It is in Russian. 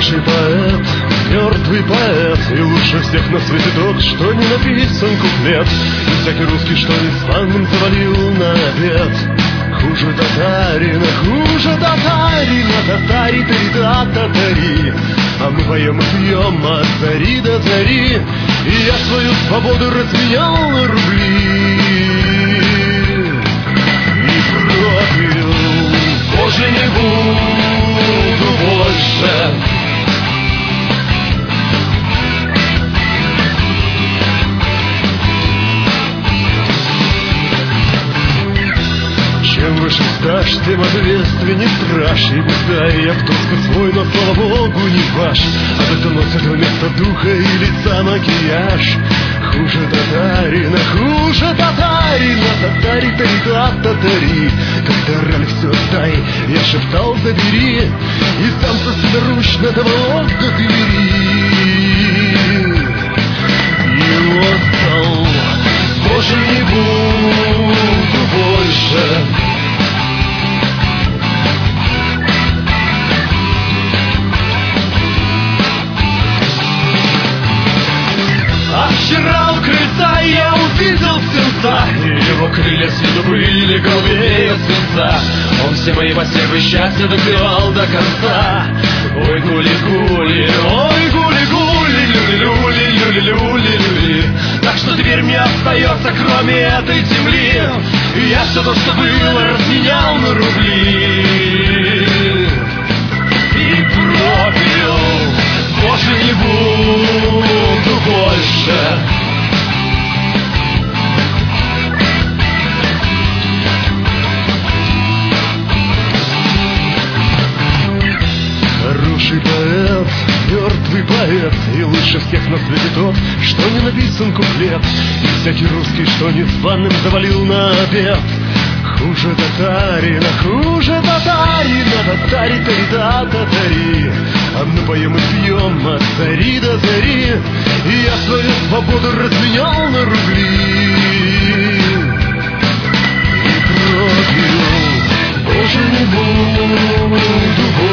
Хороший поэт, мертвый поэт, и лучше всех на свете тот, что не написан куплет. И всякий русский, что не званым завалил на обед. Хуже татарина, татари-тари-да-татари. А мы поем и пьем от зари до зари. И я свою свободу разменял на рубли. И пропил: Боже, не буду больше чем выше стаж, тем ответственней страж. И беда, и я кто-то свой, но, слава богу, не ваш. А это носит вместо духа и лица макияж. Хуже татарина, татари-тари-да-татари. Когда орали все дай, я шептал: забери. И сам собственноручно доволок до двери. И отдал: Боже, не буду больше. А вчера у крыльца я увидел птенца, и его крылья с виду были голубее свинца. Он все мои посевы счастья допивал до конца. Ой, гули-гули, ой, гули-гули, люли-люли-люли-люли. Так что теперь мне остается, кроме этой земли, и я все то, что было, разменял на рубли. И пропил: Боже, не буду больше. Хороший поэт, мертвый поэт, и лучше всех на свете тот, что не написан куплет. И всякий русский, что незваным завалил на обед. Хуже татарина, татари-тари-да-татари. А мы поем и пьем от зари до зари. И я свою свободу разменял на рубли. И пропил: Боже, не буду больше.